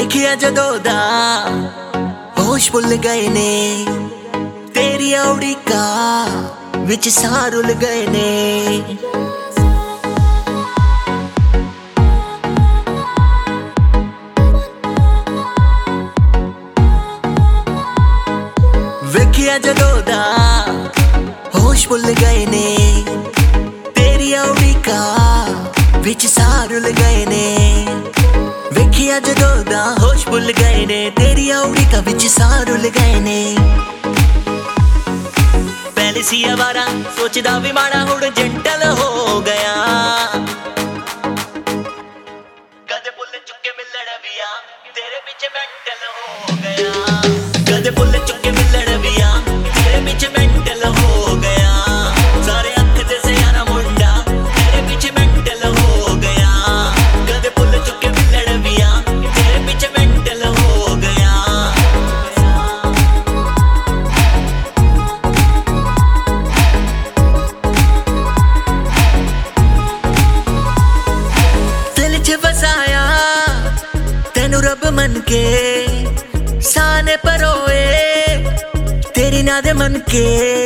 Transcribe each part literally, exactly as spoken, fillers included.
ਵੇਖਿਆ ਜਦੋਂ ਦਾ ਹੋਸ਼ ਭੁੱਲ ਗਏ ਨੇ, ਤੇਰੀ ਔੜੀਕਾ ਵਿੱਚ ਸਾਹ ਰੁੱਲ ਗਏ ਨੇ। ਵੇਖਿਆ ਜਦੋਂ ਦਾ ਹੋਸ਼ ਭੁੱਲ ਗਏ ਨੇ, ਤੇਰੀ ਔੜੀਕਾ ਵਿੱਚ ਸਾਹ ਰੁੱਲ ਗਏ ਨੇ। ਵੇਖਿਆ ਜਦੋਂ ਦਾ ਹੋਸ਼ ਭੁੱਲ ਗਏ ਨੇ, ਤੇਰੀ ਔੜੀਕਾ ਵਿੱਚ ਸਾਹ ਰੁੱਲ ਗਏ ਨੇ। ਪਹਿਲੇ ਸੀ ਅਵਾਰਾ ਸੋਚਦਾ ਵੀ ਮਾੜਾ, ਹੁਣ ਜੰਟਲ ਹੋ ਗਿਆ। ਕਦੇ ਭੁੱਲ ਚੁੱਕੇ ਮਿਲਣ ਵੀ ਆ, ਤੇਰੇ ਪਿੱਛੇ ਮੈਂਟਲ ਹੋ ਗਿਆ। ਕਦੇ ਭੁੱਲ ਚੁੱਕੇ ਮਿਲਣ ਵੀ ਆ, ਤੇਰੇ ਪਿੱਛੇ ਮੈਂਟਲ ਹੋ ਗਿਆ। ਸਾਰੇ ਅੱਖ ਦੇ ਸਿਆਣਾ ਮੁੰਡਾ, ਤੇਰੇ ਪਿੱਛੇ ਮੈਂਟਲ ਹੋ ਗਿਆ। ਕਦੇ ਭੁੱਲ ਚੁੱਕੇ ਮਿਲਣ ਵੀ ਆ, ਤੇਰੇ ਪਿੱਛੇ ਮੈਂਟਲ ਹੋ ਗਿਆ। ਦਿਲ 'ਚ ਵਸਾਇਆ ਤੈਨੂੰ ਰੱਬ ਮੰਨ ਕੇ, ਸਾਨੇ ਪਰੋਏ तेरी ना दे मन के।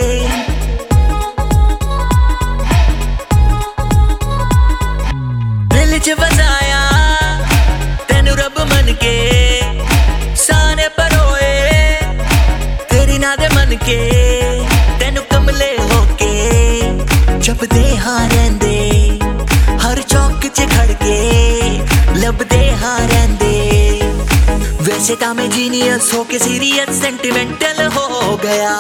दिल च बसाया तेनू रब मन के, साने परोए तेरी ना दे मन के। तेनू कमले होके जपदे हाँ रहिंदे, हर चौक च खड़ के लभदे हाँ रहिंदे। वैसे तो मैं जीनियस होके सीरियस सेंटिमेंटल हो गया।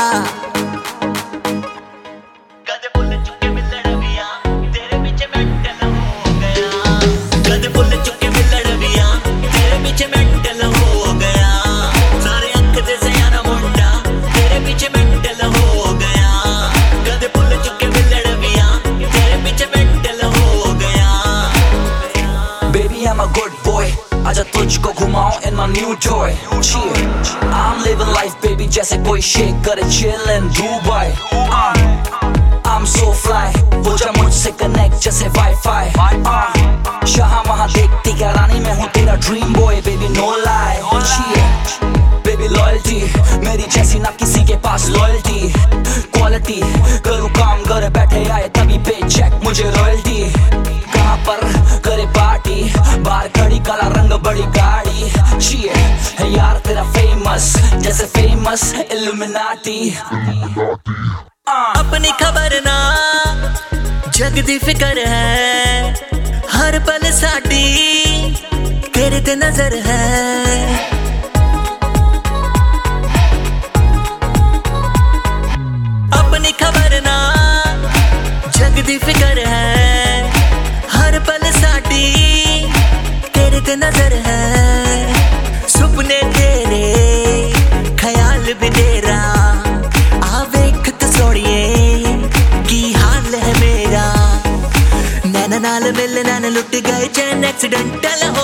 कदे भुल चुके मिलण भी आ, तेरे पीछे मेंटल हो गया। कदे भुल चुके मिलण भी आ, तेरे पीछे मेंटल हो गया। सारे अख दे सियाना मुंडा, तेरे पीछे मेंटल हो गया। कदे भुल चुके मिलण भी आ, तेरे पीछे मेंटल हो गया। Baby I'm a good boy, आजा तुझको घुमाऊं in my new toy। Chill, I'm living life baby जैसे कोई शेख करे chill in Dubai। uh, I'm so fly, हो जा मुझसे connect जैसे Wi-Fi। uh, शाह वहाँ देखती क्या रानी, मैं हूँ तेरा dream boy baby no lie। Chill, baby loyalty मेरी जैसी ना किसी के पास loyalty। Quality करूँ काम घर बैठे आए तभी paycheck मुझे royalty। कहाँ पर करे पार्टी, बाहर खड़ी काला रंग बड़ी गाड़ी। चाहिए है यार तेरा फेमस जैसे फेमस इल्यूमिनाटी। अपनी खबर ना जग दी फिकर है, हर पल साडी तेरे ते नजर है। अपनी खबर ना जग दी फिकर है, हर पल साडी तेरे ते नजर है। सुपने तेरे ख्याल भी तेरा, आ वेख तो सोड़िए की हाल है मेरा। नैना नाल मिल नैन लुट गए चैन एक्सीडेंटल हो